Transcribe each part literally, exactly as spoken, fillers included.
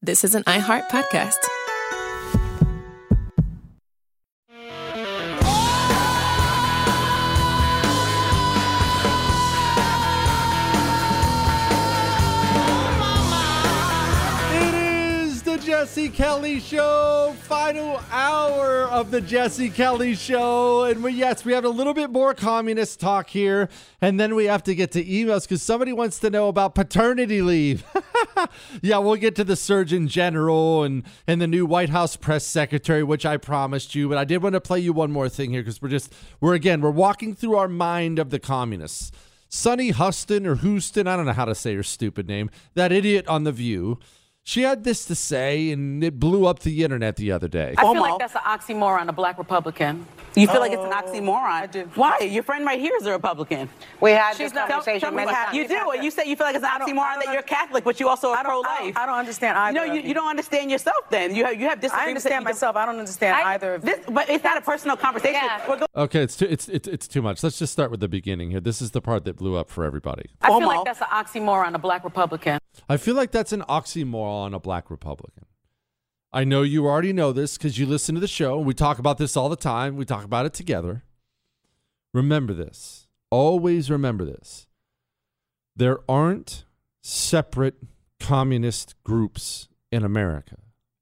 This is an iHeart podcast. Jesse Kelly Show, final hour of the Jesse Kelly Show. And we, yes, we have a little bit more communist talk here. And then we have to get to emails because somebody wants to know about paternity leave. Yeah, we'll get to the Surgeon General and, and the new White House press secretary, which I promised you. But I did want to play you one more thing here because we're just, we're again, we're walking through our mind of the communists. Sunny Huston or Houston, I don't know how to say her stupid name, that idiot on The View. She had this to say, and it blew up the internet the other day. I feel like that's an oxymoron, a black Republican. You feel oh, like it's an oxymoron? I do. Why? Your friend right here is a Republican. We had She's this not, conversation tell, tell many times. You do, and you say you feel like it's an oxymoron that you're Catholic, but you also are pro-life. I don't, I don't understand either. No, you, you don't understand yourself then. You have, you have disagreements. I understand myself. I don't understand I, either of this, But it's not a personal conversation. Yeah. Okay, it's too, it's, it's, it's too much. Let's just start with the beginning here. This is the part that blew up for everybody. I feel like that's an oxymoron, a black Republican. I feel like that's an oxymoron, a black Republican. I know you already know this because you listen to the show. We talk about this all the time. We talk about it together. Remember this. Always remember this. There aren't separate communist groups in America.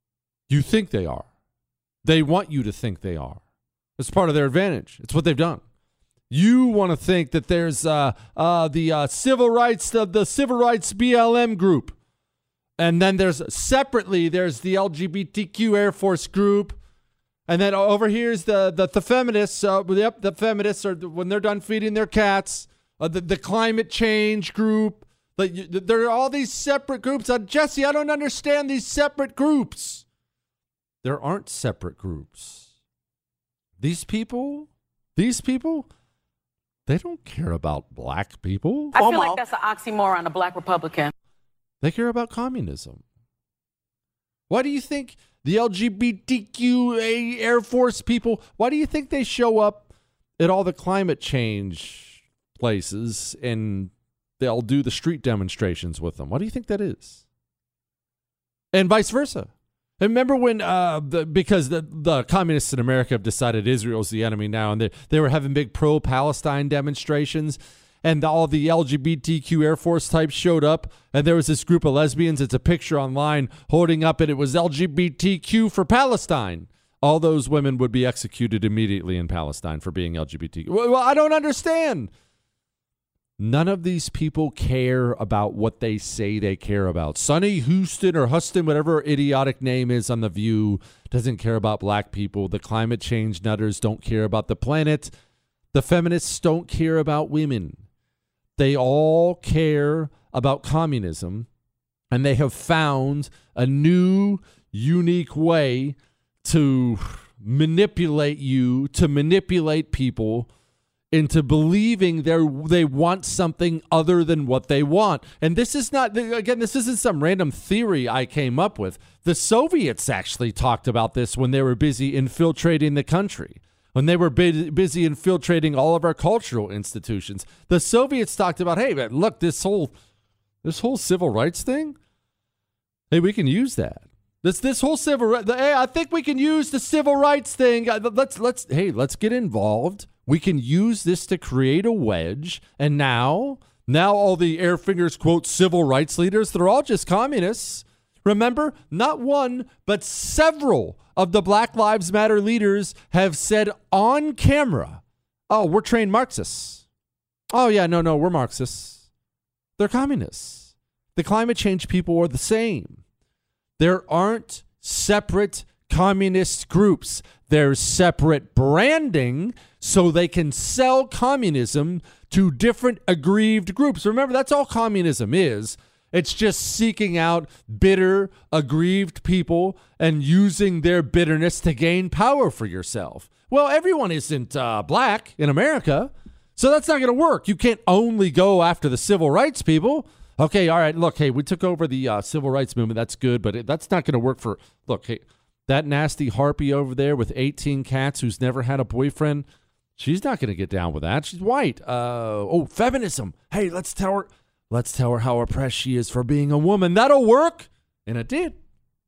You think they are. They want you to think they are. It's part of their advantage. It's what they've done. You want to think that there's uh, uh, the uh, civil rights, the, the civil rights B L M group. And then there's separately, there's the L G B T Q Air Force group. And then over here's the, the, the feminists. Uh, yep, the feminists are, when they're done feeding their cats, uh, the, the climate change group. Like, there are all these separate groups. Uh, Jesse, I don't understand these separate groups. There aren't separate groups. These people, these people, they don't care about black people. I feel like that's an oxymoron, a black Republican. They care about communism. Why do you think the L G B T Q A Air Force people, why do you think they show up at all the climate change places and they'll do the street demonstrations with them? Why do you think that is? And vice versa. And remember when, uh, the, because the, the communists in America have decided Israel's the enemy now, and they, they were having big pro-Palestine demonstrations, and all the L G B T Q Air Force types showed up, and there was this group of lesbians. It's a picture online holding up, and it was L G B T Q for Palestine. All those women would be executed immediately in Palestine for being L G B T Q. Well, I don't understand. None of these people care about what they say they care about. Sunny Houston or Huston, whatever her idiotic name is on The View, doesn't care about black people. The climate change nutters don't care about the planet. The feminists don't care about women. They all care about communism, and they have found a new, unique way to manipulate you, to manipulate people into believing they they want something other than what they want. And this is not, again, this isn't some random theory I came up with. The Soviets actually talked about this when they were busy infiltrating the country. When they were busy infiltrating all of our cultural institutions, the Soviets talked about, hey, man, look, this whole this whole civil rights thing, hey, we can use that. This this whole civil rights, hey, I think we can use the civil rights thing. Let's let's hey, let's get involved. We can use this to create a wedge. And now, now all the Air Fingers quote civil rights leaders, they're all just communists. Remember, not one, but several of the Black Lives Matter leaders have said on camera, oh, we're trained Marxists. Oh, yeah, no, no, we're Marxists. They're communists. The climate change people are the same. There aren't separate communist groups. There's separate branding so they can sell communism to different aggrieved groups. Remember, that's all communism is. It's just seeking out bitter, aggrieved people and using their bitterness to gain power for yourself. Well, everyone isn't uh, black in America, so that's not going to work. You can't only go after the civil rights people. Okay, all right, look, hey, we took over the uh, civil rights movement. That's good, but it, that's not going to work for, look, hey, that nasty harpy over there with eighteen cats who's never had a boyfriend, she's not going to get down with that. She's white. Uh, oh, feminism. Hey, let's tell her. Let's tell her how oppressed she is for being a woman. That'll work. And it did.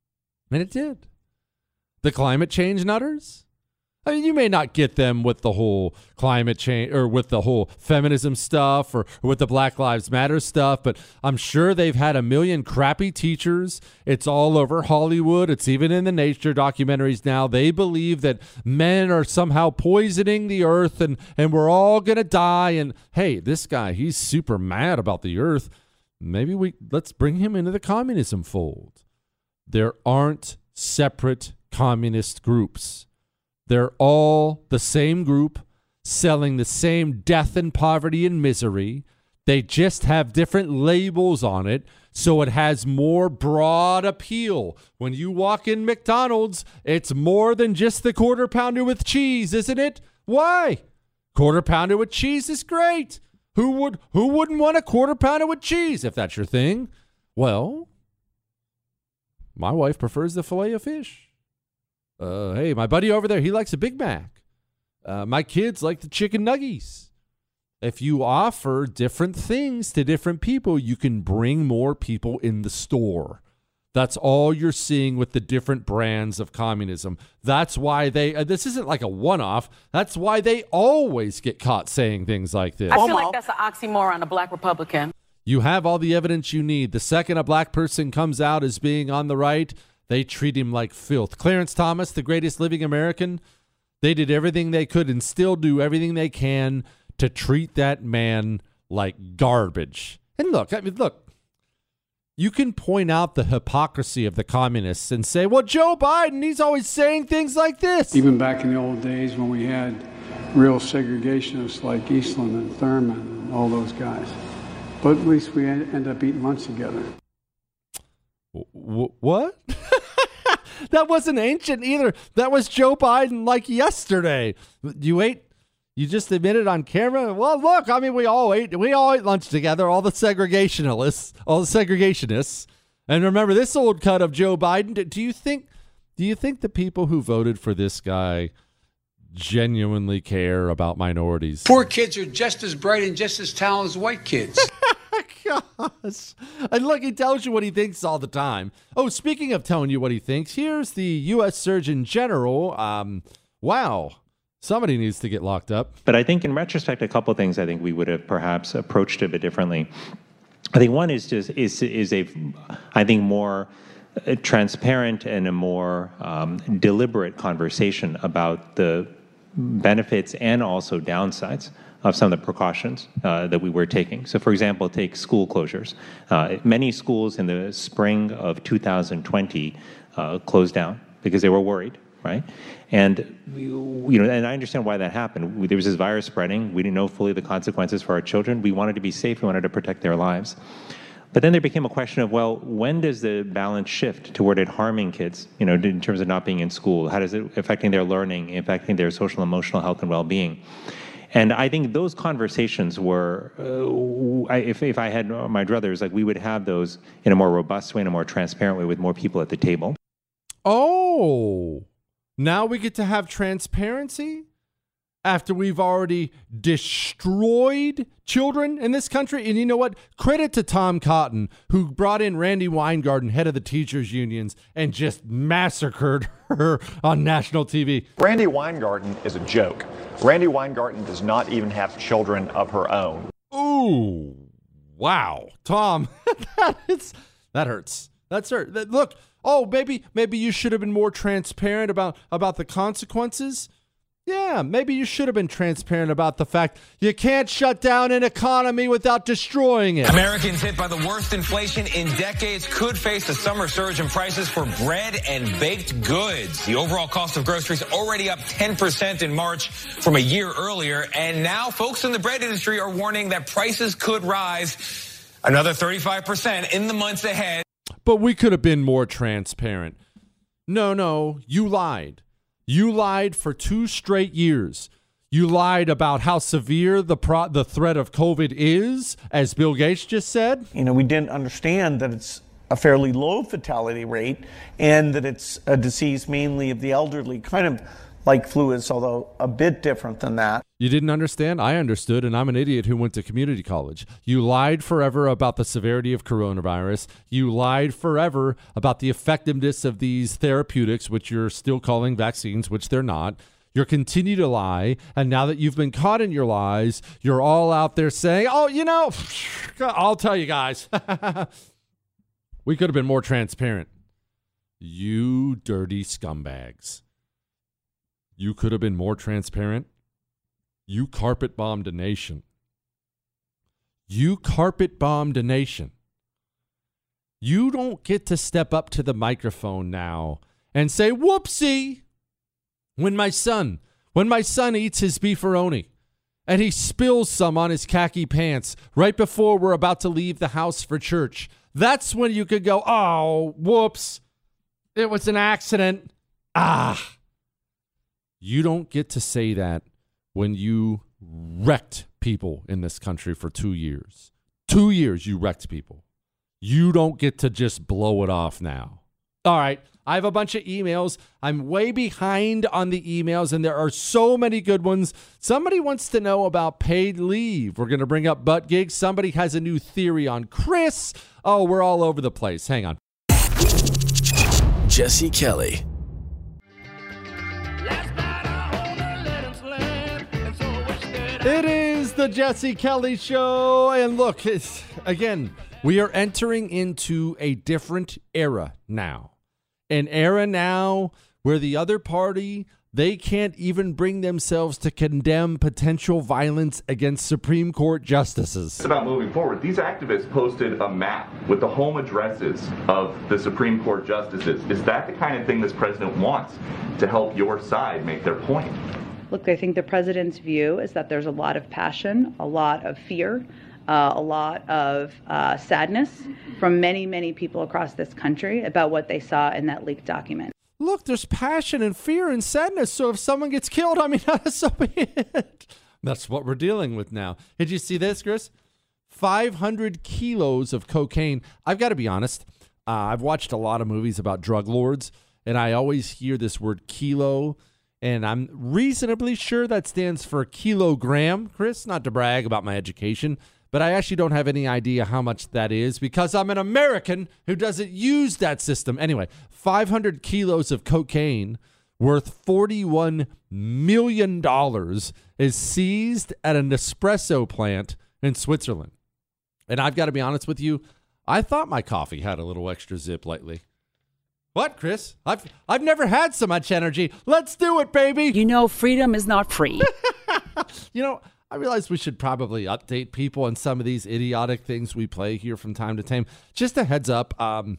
And it did. The climate change nutters? I mean, you may not get them with the whole climate change or with the whole feminism stuff or, or with the Black Lives Matter stuff, but I'm sure they've had a million crappy teachers. It's all over Hollywood. It's even in the nature documentaries now. They believe that men are somehow poisoning the earth and, and we're all going to die. And hey, this guy, he's super mad about the earth. Maybe we let's bring him into the communism fold. There aren't separate communist groups. They're all the same group selling the same death and poverty and misery. They just have different labels on it, so it has more broad appeal. When you walk in McDonald's, it's more than just the quarter pounder with cheese, isn't it? Why? Quarter pounder with cheese is great. Who would who wouldn't want a quarter pounder with cheese if that's your thing? Well, my wife prefers the filet of fish. Uh, hey, my buddy over there, he likes a Big Mac. Uh, my kids like the chicken nuggies. If you offer different things to different people, you can bring more people in the store. That's all you're seeing with the different brands of communism. That's why they, uh, this isn't like a one-off. That's why they always get caught saying things like this. I feel like that's an oxymoron, a black Republican. You have all the evidence you need. The second a black person comes out as being on the right, they treat him like filth. Clarence Thomas, the greatest living American, they did everything they could and still do everything they can to treat that man like garbage. And look, I mean, look, you can point out the hypocrisy of the communists and say, well, Joe Biden, he's always saying things like this. Even back in the old days when we had real segregationists like Eastland and Thurman and all those guys. But at least we end up eating lunch together. W- what? That wasn't ancient either. That was Joe Biden like yesterday. You ate, you just admitted on camera. Well, look, I mean, we all ate, we all ate lunch together. All the segregationists, all the segregationists. And remember this old cut of Joe Biden. Do you think, do you think the people who voted for this guy genuinely care about minorities? Poor kids are just as bright and just as talented as white kids. Gosh. And look, he tells you what he thinks all the time. Oh, speaking of telling you what he thinks, here's the U S Surgeon General. Um, wow. Somebody needs to get locked up. But I think in retrospect, a couple of things I think we would have perhaps approached it a bit differently. I think one is just is is a, I think, more transparent and a more um, deliberate conversation about the benefits and also downsides of some of the precautions uh, that we were taking. So, for example, take school closures. Uh, many schools in the spring of two thousand twenty uh, closed down because they were worried, right? And you know, and I understand why that happened. We, there was this virus spreading. We didn't know fully the consequences for our children. We wanted to be safe. We wanted to protect their lives. But then there became a question of, well, when does the balance shift toward it harming kids, you know, in terms of not being in school? How does it affecting their learning, affecting their social, emotional health and well-being? And I think those conversations were, uh, I, if, if I had my druthers, like we would have those in a more robust way, in a more transparent way with more people at the table. Oh, now we get to have transparency after we've already destroyed children in this country. And you know what? Credit to Tom Cotton, who brought in Randi Weingarten, head of the teachers unions, and just massacred her on national T V. Randi Weingarten is a joke. Randi Weingarten does not even have children of her own. Ooh, wow. Tom, that, is, that hurts. That's hurt. That, look, oh, maybe maybe you should have been more transparent about, about the consequences. Yeah, maybe you should have been transparent about the fact you can't shut down an economy without destroying it. Americans hit by the worst inflation in decades could face a summer surge in prices for bread and baked goods. The overall cost of groceries already up ten percent in March from a year earlier. And now folks in the bread industry are warning that prices could rise another thirty-five percent in the months ahead. But we could have been more transparent. No, no, you lied. You lied for two straight years. You lied about how severe the pro- the threat of COVID is, as Bill Gates just said. You know, we didn't understand that it's a fairly low fatality rate and that it's a disease mainly of the elderly. Kind of like fluids, although a bit different than that. You didn't understand? I understood, and I'm an idiot who went to community college. You lied forever about the severity of coronavirus. You lied forever about the effectiveness of these therapeutics, which you're still calling vaccines, which they're not. You're continue to lie, and now that you've been caught in your lies, you're all out there saying, oh, you know, I'll tell you guys, we could have been more transparent. You dirty scumbags. You could have been more transparent. You carpet bombed a nation. You carpet bombed a nation. You don't get to step up to the microphone now and say, whoopsie, when my son, when my son eats his beefaroni and he spills some on his khaki pants right before we're about to leave the house for church. That's when you could go, oh, whoops, it was an accident. Ah. You don't get to say that when you wrecked people in this country for two years. Two years you wrecked people. You don't get to just blow it off now. All right, I have a bunch of emails. I'm way behind on the emails, and there are so many good ones. Somebody wants to know about paid leave. We're going to bring up butt gigs. Somebody has a new theory on Chris. Oh, we're all over the place. Hang on. Jesse Kelly. It is the Jesse Kelly Show. And look, it's, again, we are entering into a different era now. An era now where the other party, they can't even bring themselves to condemn potential violence against Supreme Court justices. It's about moving forward. These activists posted a map with the home addresses of the Supreme Court justices. Is that the kind of thing this president wants to help your side make their point? Look, I think the president's view is that there's a lot of passion, a lot of fear, uh, a lot of uh, sadness from many, many people across this country about what they saw in that leaked document. Look, there's passion and fear and sadness. So if someone gets killed, I mean, so be it. That's what we're dealing with now. Did you see this, Chris? five hundred kilos of cocaine. I've got to be honest. Uh, I've watched a lot of movies about drug lords, and I always hear this word kilo. And I'm reasonably sure that stands for kilogram, Chris, not to brag about my education, but I actually don't have any idea how much that is because I'm an American who doesn't use that system. Anyway, five hundred kilos of cocaine worth forty-one million dollars is seized at a Nespresso plant in Switzerland. And I've got to be honest with you, I thought my coffee had a little extra zip lately. What, Chris? I've I've never had so much energy. Let's do it, baby. You know, freedom is not free. You know, I realize we should probably update people on some of these idiotic things we play here from time to time. Just a heads up, um,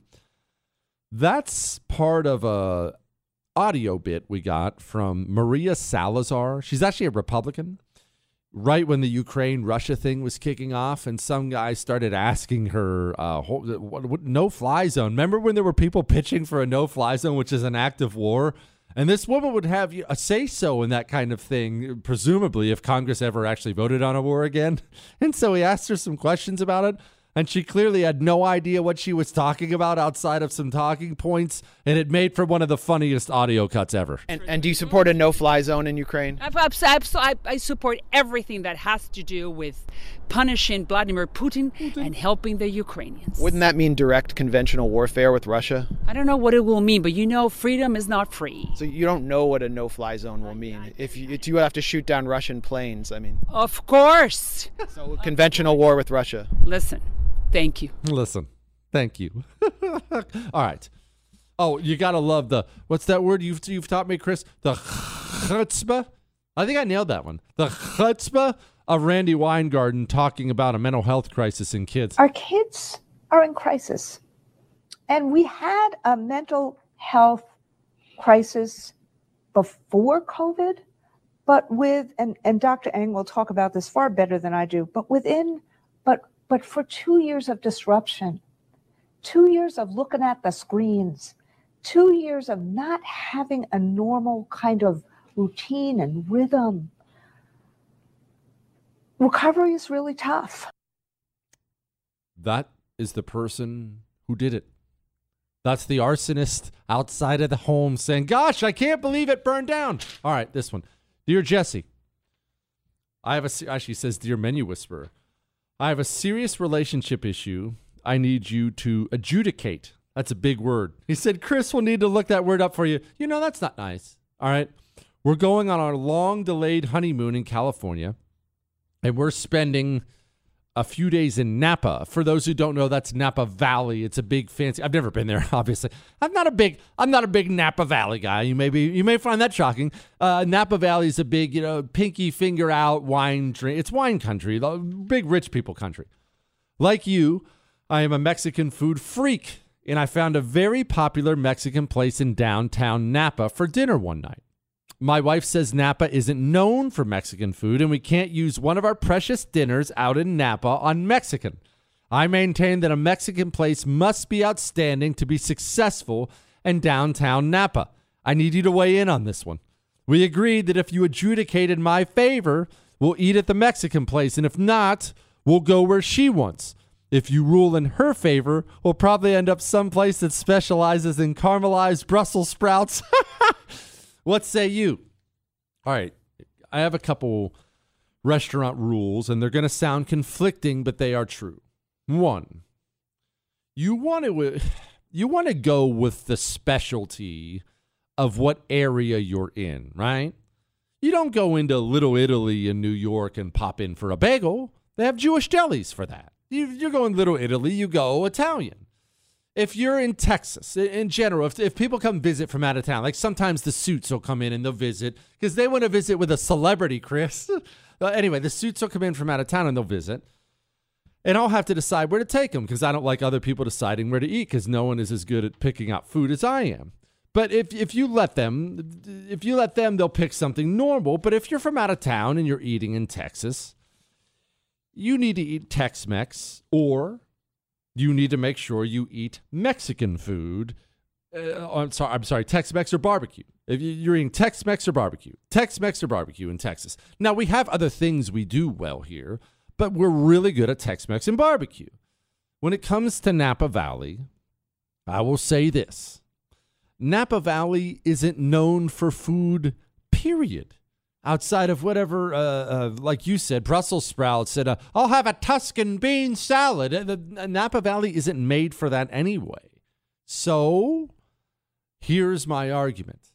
that's part of a audio bit we got from Maria Salazar. She's actually a Republican. Right when the Ukraine-Russia thing was kicking off, and some guy started asking her, uh, no-fly zone. Remember when there were people pitching for a no-fly zone, which is an act of war? And this woman would have a say-so in that kind of thing, presumably, if Congress ever actually voted on a war again. And so he asked her some questions about it, and she clearly had no idea what she was talking about outside of some talking points, and it made for one of the funniest audio cuts ever. And, and do you support a no-fly zone in Ukraine? I, I support everything that has to do with punishing Vladimir Putin, Putin and helping the Ukrainians. Wouldn't that mean direct conventional warfare with Russia? I don't know what it will mean, but you know freedom is not free. So you don't know what a no-fly zone will mean. If you, if you have to shoot down Russian planes, I mean. Of course. So conventional war with Russia. Listen. Thank you. Listen, thank you. All right. Oh, you got to love the, what's that word you've you've taught me, Chris? The chutzpah? I think I nailed that one. The chutzpah of Randy Weingarten talking about a mental health crisis in kids. Our kids are in crisis. And we had a mental health crisis before COVID, but with, and, and Doctor Eng will talk about this far better than I do, but within, but But for two years of disruption, two years of looking at the screens, two years of not having a normal kind of routine and rhythm, recovery is really tough. That is the person who did it. That's the arsonist outside of the home saying, gosh, I can't believe it burned down. All right, this one. Dear Jesse, I have a, actually says, Dear Menu Whisperer, I have a serious relationship issue I need you to adjudicate. That's a big word. He said, Chris will need to look that word up for you. You know, that's not nice. All right. We're going on our long delayed honeymoon in California, and we're spending a few days in Napa. For those who don't know, that's Napa Valley. It's a big fancy. I've never been there, obviously. I'm not a big. I'm not a big Napa Valley guy. You may be. You may find that shocking. Uh, Napa Valley is a big, you know, pinky finger out wine drink. It's wine country, the big rich people country. Like you, I am a Mexican food freak, and I found a very popular Mexican place in downtown Napa for dinner one night. My wife says Napa isn't known for Mexican food, and we can't use one of our precious dinners out in Napa on Mexican. I maintain that a Mexican place must be outstanding to be successful in downtown Napa. I need you to weigh in on this one. We agreed that if you adjudicate in my favor, we'll eat at the Mexican place, and if not, we'll go where she wants. If you rule in her favor, we'll probably end up someplace that specializes in caramelized Brussels sprouts. What say you? All right, I have a couple restaurant rules, and they're going to sound conflicting, but they are true. One, you want to you want to go with the specialty of what area you're in, right? You don't go into Little Italy in New York and pop in for a bagel. They have Jewish delis for that. You, you're going Little Italy, you go Italian. If you're in Texas, in general, if, if people come visit from out of town, like sometimes the Suits will come in and they'll visit because they want to visit with a celebrity, Chris. uh, anyway, the Suits will come in from out of town and they'll visit. And I'll have to decide where to take them because I don't like other people deciding where to eat because no one is as good at picking out food as I am. But if if you let them, if you let them, they'll pick something normal. But if you're from out of town and you're eating in Texas, you need to eat Tex-Mex or you need to make sure you eat Mexican food. Uh, I'm sorry, I'm sorry, Tex-Mex or barbecue. If you're eating Tex-Mex or barbecue, Tex-Mex or barbecue in Texas. Now, we have other things we do well here, but we're really good at Tex-Mex and barbecue. When it comes to Napa Valley, I will say this. Napa Valley isn't known for food, period. Outside of whatever, uh, uh, like you said, Brussels sprouts, and uh, I'll have a Tuscan bean salad. The, the Napa Valley isn't made for that anyway. So here's my argument.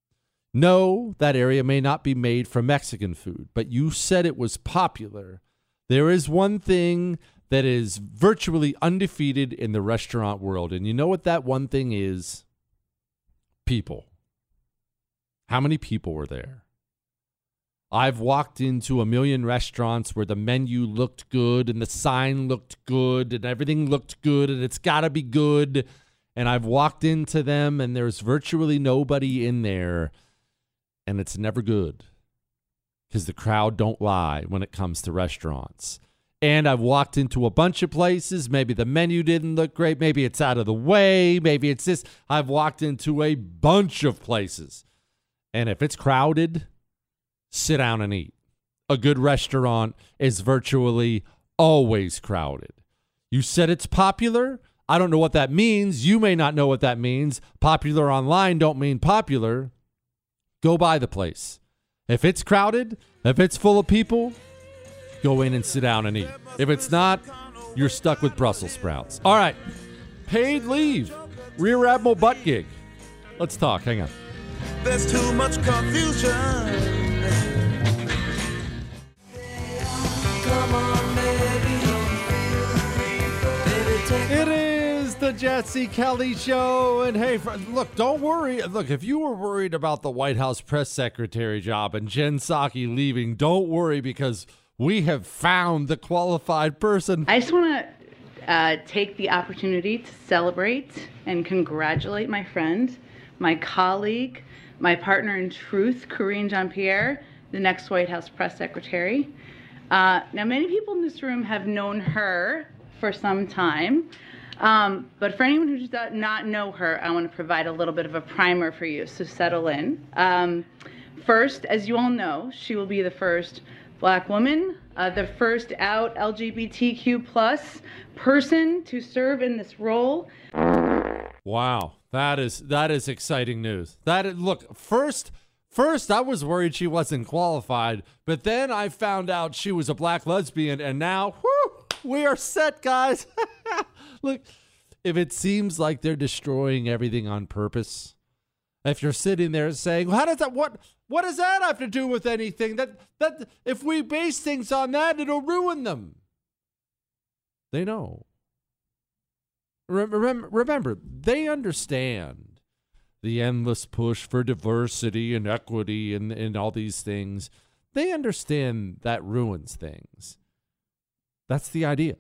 No, that area may not be made for Mexican food, but you said it was popular. There is one thing that is virtually undefeated in the restaurant world, and you know what that one thing is? People. How many people were there? I've walked into a million restaurants where the menu looked good and the sign looked good and everything looked good and it's got to be good. And I've walked into them and there's virtually nobody in there and it's never good because the crowd don't lie when it comes to restaurants. And I've walked into a bunch of places. Maybe the menu didn't look great. Maybe it's out of the way. Maybe it's this. I've walked into a bunch of places. And if it's crowded, sit down and eat. A good restaurant is virtually always crowded. You said it's popular. I don't know what that means. You may not know what that means. Popular online don't mean popular. Go by the place. If it's crowded, if it's full of people, go in and sit down and eat. If it's not, you're stuck with Brussels sprouts. All right. Paid leave. Rear Admiral butt gig. Let's talk. Hang on. There's too much confusion. Come on, baby. Baby, take it is the Jesse Kelly Show. And hey, look, don't worry. Look, if you were worried about the White House press secretary job and Jen Psaki leaving, don't worry because we have found the qualified person. I just want to uh, take the opportunity to celebrate and congratulate my friend, my colleague, my partner in truth, Karine Jean-Pierre, the next White House press secretary. Uh, now, many people in this room have known her for some time, um, but for anyone who does not know her, I want to provide a little bit of a primer for you, so settle in. Um, first, as you all know, she will be the first Black woman, uh, the first out L G B T Q plus person to serve in this role. Wow, that is that is exciting news. That is, look, first first I was worried she wasn't qualified, but then I found out she was a black lesbian, and now whew, we are set, guys. Look, if it seems like they're destroying everything on purpose, if you're sitting there saying, "How does that what what does that have to do with anything? That that if we base things on that, it'll ruin them." They know. Remember, remember, they understand the endless push for diversity and equity and, and all these things. They understand that ruins things. That's the idea.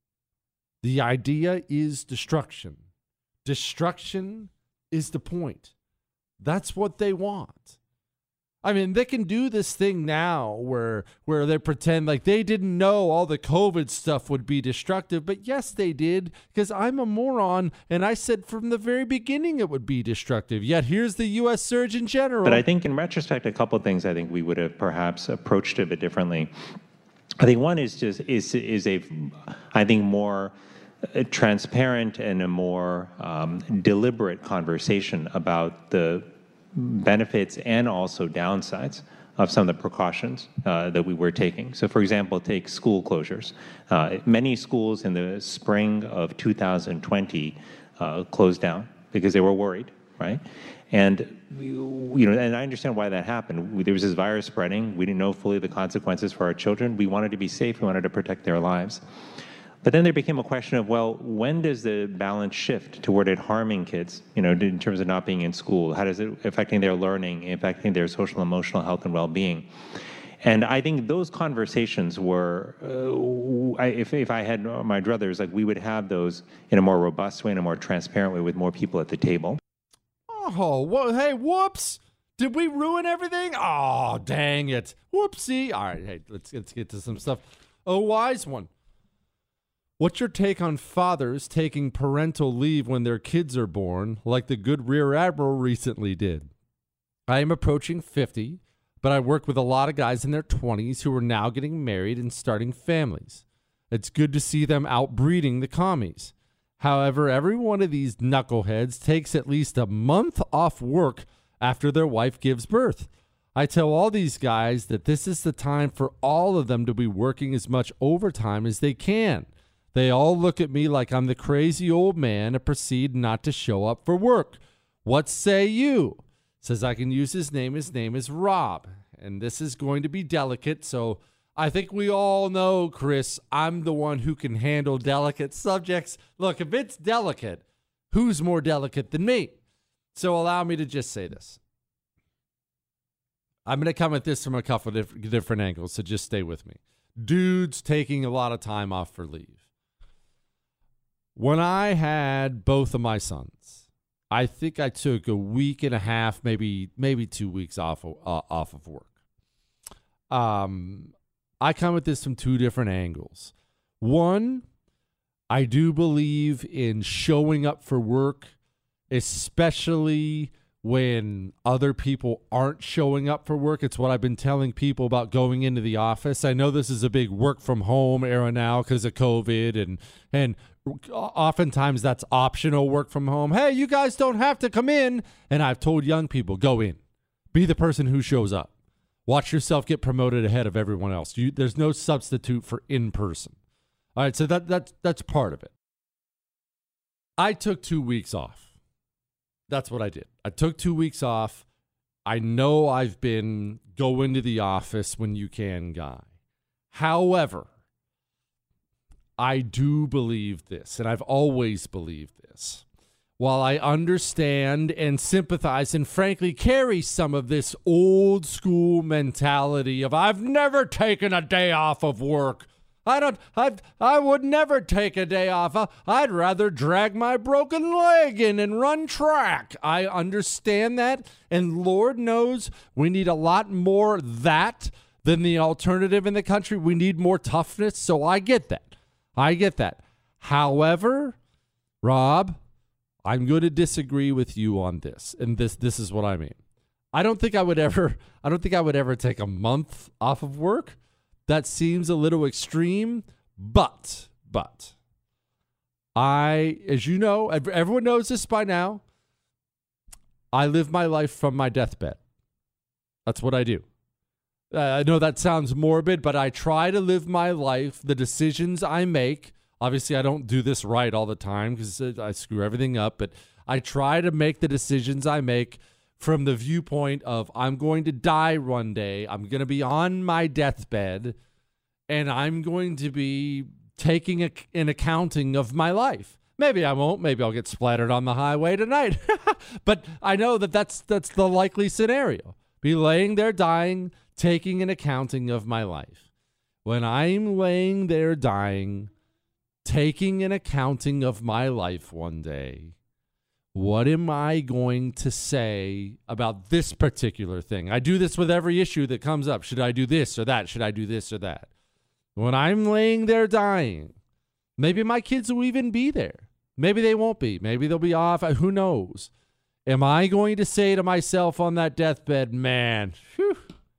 The idea is destruction. Destruction is the point. That's what they want. I mean, they can do this thing now where where they pretend like they didn't know all the COVID stuff would be destructive, but yes, they did, because I'm a moron, and I said from the very beginning it would be destructive. Yet here's the U S Surgeon General. But I think in retrospect, a couple of things I think we would have perhaps approached it a bit differently. I think one is just is is a, I think more transparent and a more um, deliberate conversation about the benefits and also downsides of some of the precautions uh, that we were taking. So, for example, take school closures. Uh, many schools in the spring of two thousand twenty uh, closed down because they were worried, right? And you know, and I understand why that happened. There was this virus spreading. We didn't know fully the consequences for our children. We wanted to be safe. We wanted to protect their lives. But then there became a question of, well, when does the balance shift toward it harming kids, you know, in terms of not being in school? How does it affecting their learning, affecting their social, emotional health and well-being? And I think those conversations were, uh, I, if, if I had my druthers, like we would have those in a more robust way, in a more transparent way with more people at the table. Oh, well, hey, whoops. Did we ruin everything? Oh, dang it. Whoopsie. All right, hey, let's, let's get to some stuff. A wise one. What's your take on fathers taking parental leave when their kids are born, like the good Rear Admiral recently did? I am approaching fifty, but I work with a lot of guys in their twenties who are now getting married and starting families. It's good to see them outbreeding the commies. However, every one of these knuckleheads takes at least a month off work after their wife gives birth. I tell all these guys that this is the time for all of them to be working as much overtime as they can. They all look at me like I'm the crazy old man and proceed not to show up for work. What say you? Says I can use his name. His name is Rob. And this is going to be delicate, so I think we all know, Chris, I'm the one who can handle delicate subjects. Look, if it's delicate, who's more delicate than me? So allow me to just say this. I'm going to come at this from a couple of diff- different angles, so just stay with me. Dudes taking a lot of time off for leave. When I had both of my sons, I think I took a week and a half, maybe maybe two weeks off of, uh, off of work. Um, I come at this from two different angles. One, I do believe in showing up for work, especially when other people aren't showing up for work. It's what I've been telling people about going into the office. I know this is a big work from home era now because of COVID, and and oftentimes that's optional work from home. Hey, you guys don't have to come in. And I've told young people, go in. Be the person who shows up. Watch yourself get promoted ahead of everyone else. You, there's no substitute for in person. All right, so that that's that's part of it. I took two weeks off. That's what I did. I took two weeks off. I know I've been go into the office when you can guy. However, I do believe this, and I've always believed this. While I understand and sympathize and frankly carry some of this old school mentality of I've never taken a day off of work. I don't, I I would never take a day off. I'd rather drag my broken leg in and run track. I understand that. And Lord knows we need a lot more that than the alternative in the country. We need more toughness. So I get that. I get that. However, Rob, I'm going to disagree with you on this. And this, this is what I mean. I don't think I would ever, I don't think I would ever take a month off of work. That seems a little extreme, but, but, I, as you know, ev- everyone knows this by now, I live my life from my deathbed. That's what I do. Uh, I know that sounds morbid, but I try to live my life, the decisions I make. Obviously, I don't do this right all the time because I screw everything up, but I try to make the decisions I make from the viewpoint of I'm going to die one day. I'm going to be on my deathbed, and I'm going to be taking a, an accounting of my life. Maybe I won't. Maybe I'll get splattered on the highway tonight. But I know that that's, that's the likely scenario. Be laying there dying, taking an accounting of my life. When I'm laying there dying, taking an accounting of my life one day, what am I going to say about this particular thing? I do this with every issue that comes up. Should I do this or that? Should I do this or that? When I'm laying there dying, maybe my kids will even be there. Maybe they won't be. Maybe they'll be off. Who knows? Am I going to say to myself on that deathbed, man, whew,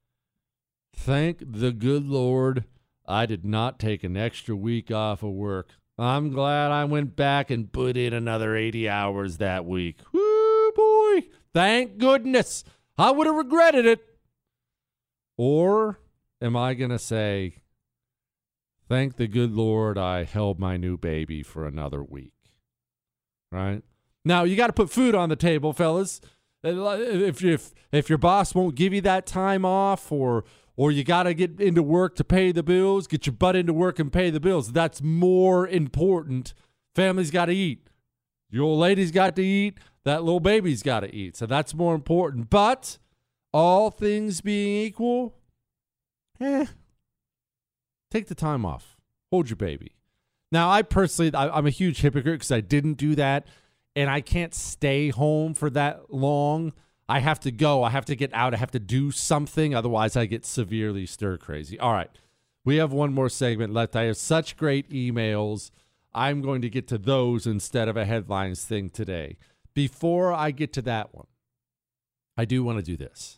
thank the good Lord I did not take an extra week off of work. I'm glad I went back and put in another eighty hours that week. Woo, boy. Thank goodness. I would have regretted it. Or am I going to say, thank the good Lord I held my new baby for another week? Right? Now, you got to put food on the table, fellas. If, if, if your boss won't give you that time off, or or you got to get into work to pay the bills, get your butt into work and pay the bills, that's more important. Family's got to eat. Your old lady's got to eat. That little baby's got to eat. So that's more important. But all things being equal, eh, take the time off. Hold your baby. Now, I personally, I, I'm a huge hypocrite because I didn't do that. And I can't stay home for that long. I have to go. I have to get out. I have to do something. Otherwise, I get severely stir crazy. All right. We have one more segment left. I have such great emails. I'm going to get to those instead of a headlines thing today. Before I get to that one, I do want to do this.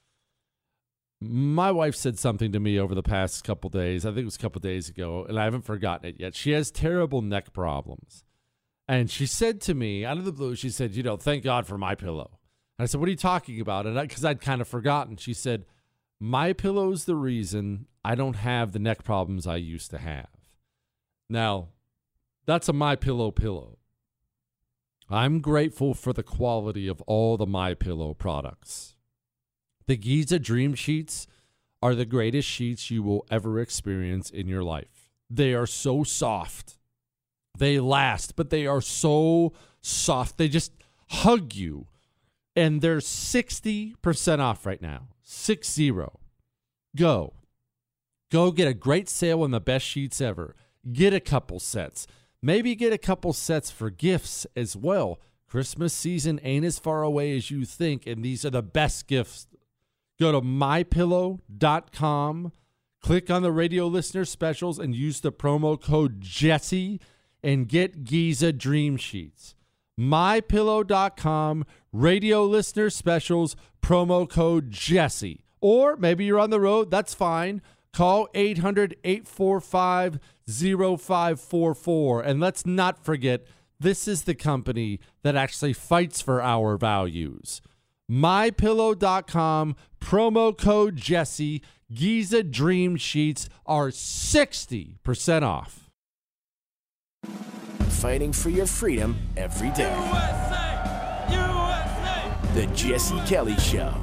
My wife said something to me over the past couple days. I think it was a couple days ago, and I haven't forgotten it yet. She has terrible neck problems. And she said to me, out of the blue, she said, you know, thank God for MyPillow. And I said, what are you talking about? And because I'd kind of forgotten, she said, MyPillow's the reason I don't have the neck problems I used to have. Now, that's a MyPillow pillow. I'm grateful for the quality of all the MyPillow products. The Giza Dream Sheets are the greatest sheets you will ever experience in your life. They are so soft. They last, but they are so soft. They just hug you. And they're sixty percent off right now. Six zero. Go. Go get a great sale on the best sheets ever. Get a couple sets. Maybe get a couple sets for gifts as well. Christmas season ain't as far away as you think, and these are the best gifts. Go to my pillow dot com, click on the radio listener specials, and use the promo code Jesse and get Giza Dream Sheets. my pillow dot com, radio listener specials, promo code Jesse. Or maybe you're on the road, that's fine. Call eight hundred, eight four five, zero five four four. And let's not forget, this is the company that actually fights for our values. my pillow dot com, promo code Jesse. Giza Dream Sheets are sixty percent off. Fighting for your freedom every day. U S A! U S A! The Jesse Kelly Show.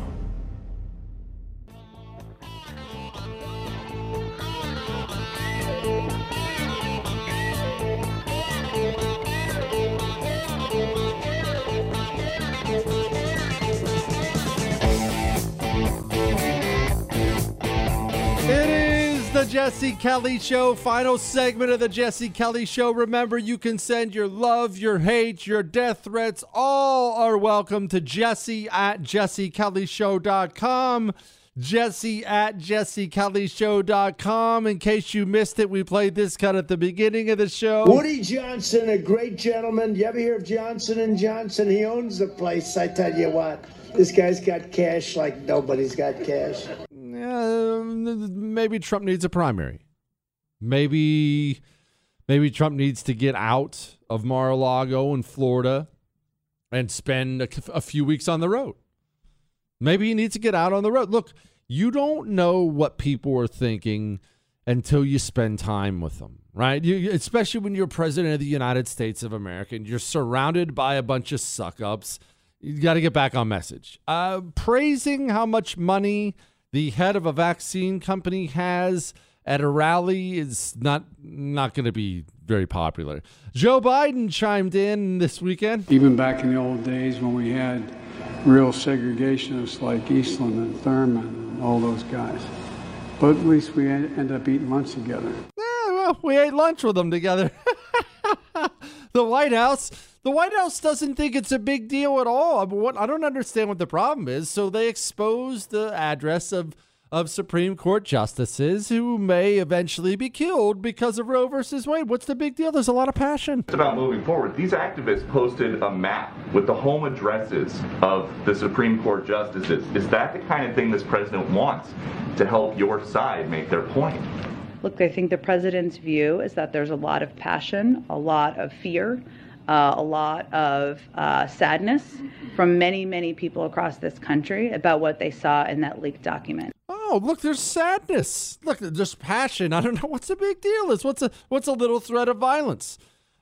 The Jesse Kelly Show, final segment of the Jesse Kelly Show. Remember, you can send your love, your hate, your death threats. All are welcome to Jesse at jesse kelly show dot com. Jesse at jesse kelly show dot com. In case you missed it, we played this cut at the beginning of the show. Woody Johnson, a great gentleman. You ever hear of Johnson and Johnson? He owns the place. I tell you what, this guy's got cash like nobody's got cash. Uh, maybe Trump needs a primary. Maybe Maybe Trump needs to get out of Mar-a-Lago in Florida and spend a, a few weeks on the road. Maybe he needs to get out on the road. Look, you don't know what people are thinking until you spend time with them, right? You, especially when you're president of the United States of America and you're surrounded by a bunch of suck-ups. You got to get back on message. Uh, praising how much money the head of a vaccine company has at a rally is not not going to be very popular. Joe Biden chimed in this weekend. Even back in the old days when we had real segregationists like Eastland and Thurman and all those guys. But at least we end up eating lunch together. Yeah, well, we ate lunch with them together. The White House, the White House doesn't think it's a big deal at all. What I don't understand what the problem is. So they exposed the address of of Supreme Court justices who may eventually be killed because of Roe versus Wade. What's the big deal? There's a lot of passion. It's about moving forward. These activists posted a map with the home addresses of the Supreme Court justices. Is that the kind of thing this president wants to help your side make their point? Look, I think the president's view is that there's a lot of passion, a lot of fear, uh, a lot of uh, sadness from many, many people across this country about what they saw in that leaked document. Oh, look, there's sadness. Look, there's passion. I don't know what's the big deal is. What's a what's a little threat of violence?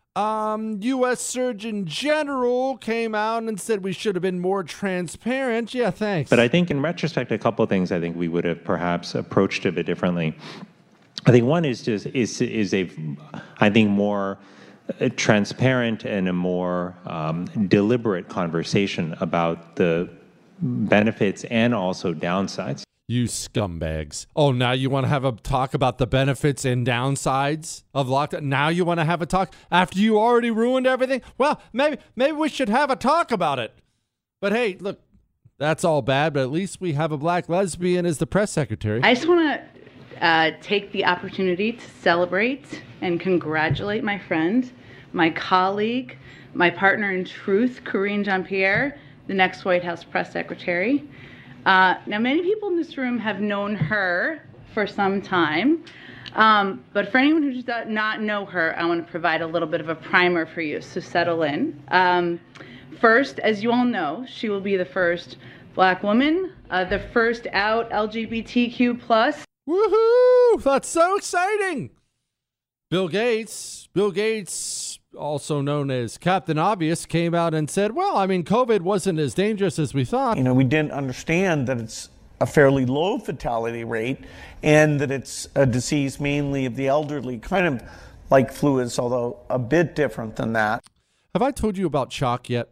Um, U S Surgeon General came out and said we should have been more transparent. Yeah, thanks. But I think in retrospect, a couple of things I think we would have perhaps approached a bit differently. I think one is just is is a, I think more transparent and a more um, deliberate conversation about the benefits and also downsides. You scumbags. Oh, now you want to have a talk about the benefits and downsides of lockdown? Now you want to have a talk after you already ruined everything? Well, maybe maybe we should have a talk about it. But hey, look, that's all bad, but at least we have a black lesbian as the press secretary. I just want to uh, take the opportunity to celebrate and congratulate my friend, my colleague, my partner in truth, Karine Jean-Pierre, the next White House press secretary. Uh, now, many people in this room have known her for some time, um, but for anyone who does not know her, I want to provide a little bit of a primer for you, so settle in. Um, first, as you all know, she will be the first black woman, uh, the first out L G B T Q plus. Woohoo! That's so exciting! Bill Gates, Bill Gates, also known as Captain Obvious, came out and said, well, I mean, COVID wasn't as dangerous as we thought. You know, we didn't understand that it's a fairly low fatality rate and that it's a disease mainly of the elderly, kind of like flu is, although a bit different than that. Have I told you about CHOQ yet?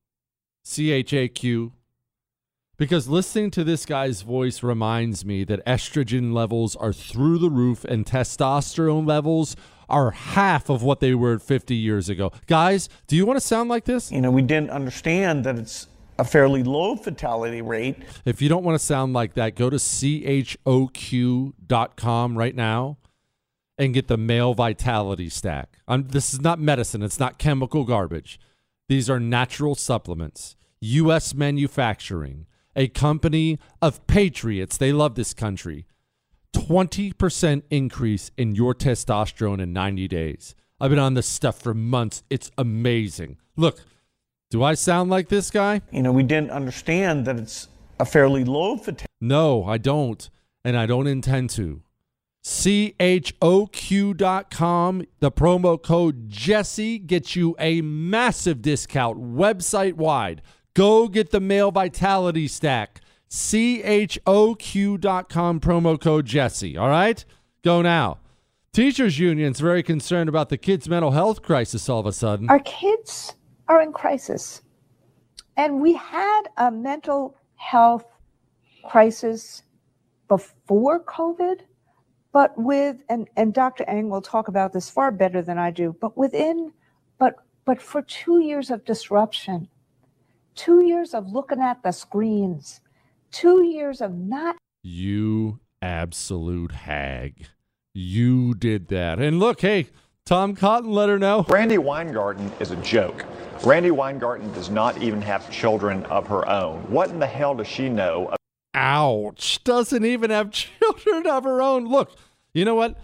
C H A Q. Because listening to this guy's voice reminds me that estrogen levels are through the roof and testosterone levels are half of what they were fifty years ago. Guys, do you want to sound like this? You know, we didn't understand that it's a fairly low fatality rate. If you don't want to sound like that, go to C H O Q dot com right now and get the male vitality stack. I'm, this is not medicine. It's not chemical garbage. These are natural supplements. U S manufacturing. A company of patriots. They love this country. twenty percent increase in your testosterone in ninety days. I've been on this stuff for months. It's amazing. Look, do I sound like this guy? You know, we didn't understand that it's a fairly low fatality. No, I don't. And I don't intend to. C H O Q dot com. The promo code Jesse gets you a massive discount website wide. Go get the male vitality stack. C H O Q dot com, promo code Jesse. All right? Go now. Teachers Union's very concerned about the kids' mental health crisis all of a sudden. Our kids are in crisis. And we had a mental health crisis before COVID, but with, and, and Doctor Eng will talk about this far better than I do, but within, but but for two years of disruption, two years of looking at the screens, two years of not. You absolute hag. You did that. And look, hey, Tom Cotton let her know. Randi Weingarten is a joke. Randi Weingarten does not even have children of her own. What in the hell does she know? Ouch. Doesn't even have children of her own. Look, you know what?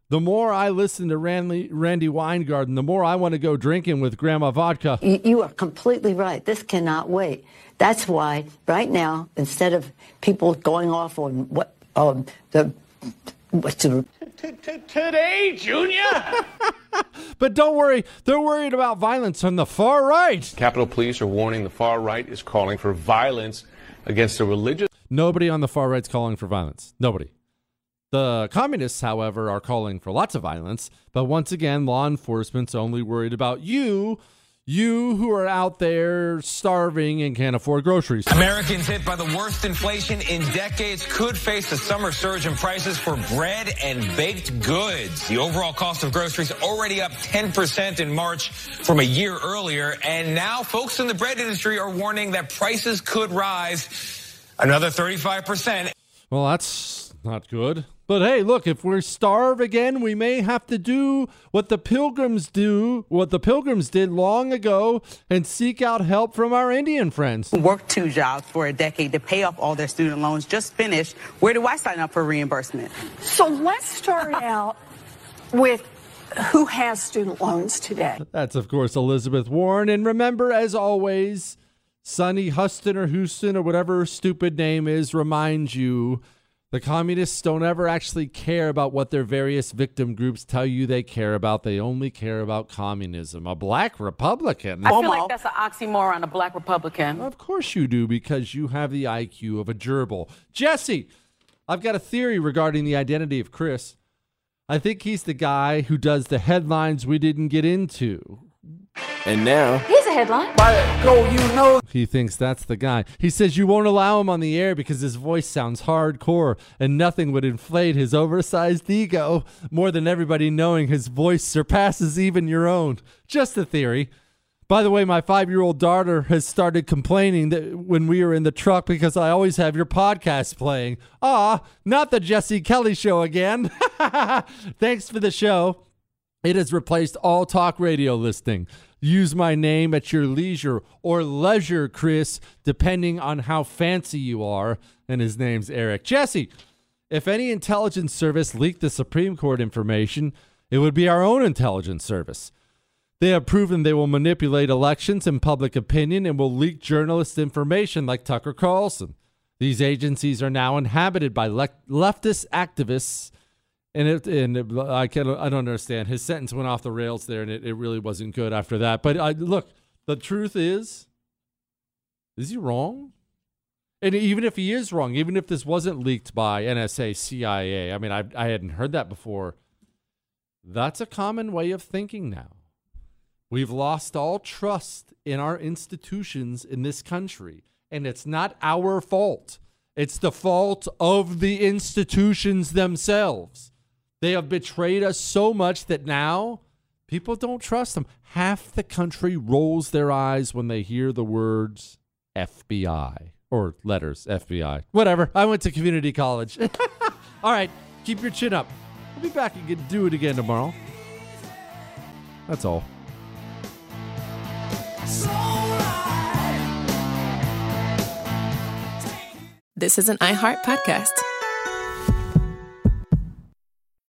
The more I listen to Randy, Randy Weingarten, the more I want to go drinking with Grandma Vodka. You, you are completely right. This cannot wait. That's why right now, instead of people going off on what um, the what's the Today, Junior. But don't worry, they're worried about violence on the far right. Capitol Police are warning the far right is calling for violence against the religious. Nobody on the far right's calling for violence. Nobody. The communists, however, are calling for lots of violence. But once again, law enforcement's only worried about you, you who are out there starving and can't afford groceries. Americans hit by the worst inflation in decades could face a summer surge in prices for bread and baked goods. The overall cost of groceries already up ten percent in March from a year earlier. And now folks in the bread industry are warning that prices could rise another thirty-five percent. Well, that's not good. But hey, look, if we starve again, we may have to do what the Pilgrims do, what the Pilgrims did long ago, and seek out help from our Indian friends. Worked two jobs for a decade to pay off all their student loans, just finished. Where do I sign up for reimbursement? So let's start out with who has student loans today. That's, of course, Elizabeth Warren. And remember, as always, Sonny Huston or Houston or whatever her stupid name is reminds you the communists don't ever actually care about what their various victim groups tell you they care about. They only care about communism. A black Republican. I feel like that's an oxymoron, a black Republican. Of course you do, because you have the I Q of a gerbil. Jesse, I've got a theory regarding the identity of Chris. I think he's the guy who does the headlines we didn't get into. And now, Here's a headline. go, you know. He thinks that's the guy. He says you won't allow him on the air because his voice sounds hardcore and nothing would inflate his oversized ego more than everybody knowing his voice surpasses even your own. Just a theory. By the way, my five-year-old daughter has started complaining that when we are in the truck because I always have your podcast playing. Ah, not the Jesse Kelly Show again. Thanks for the show. It has replaced all talk radio listening. Use my name at your leisure or leisure, Chris, depending on how fancy you are. And his name's Eric. Jesse, if any intelligence service leaked the Supreme Court information, it would be our own intelligence service. They have proven they will manipulate elections and public opinion and will leak journalist information like Tucker Carlson. These agencies are now inhabited by le- leftist activists. And it, and it, I can't, I don't understand. His sentence went off the rails there, and it, it really wasn't good after that. But I, look, the truth is, is he wrong? And even if he is wrong, even if this wasn't leaked by N S A, C I A, I mean, I, I hadn't heard that before. That's a common way of thinking now. We've lost all trust in our institutions in this country, and it's not our fault. It's the fault of the institutions themselves. They have betrayed us so much that now people don't trust them. Half the country rolls their eyes when they hear the words F B I or letters F B I. Whatever. I went to community college. All right. Keep your chin up. We'll be back and get, do it again tomorrow. That's all. This is an iHeart podcast.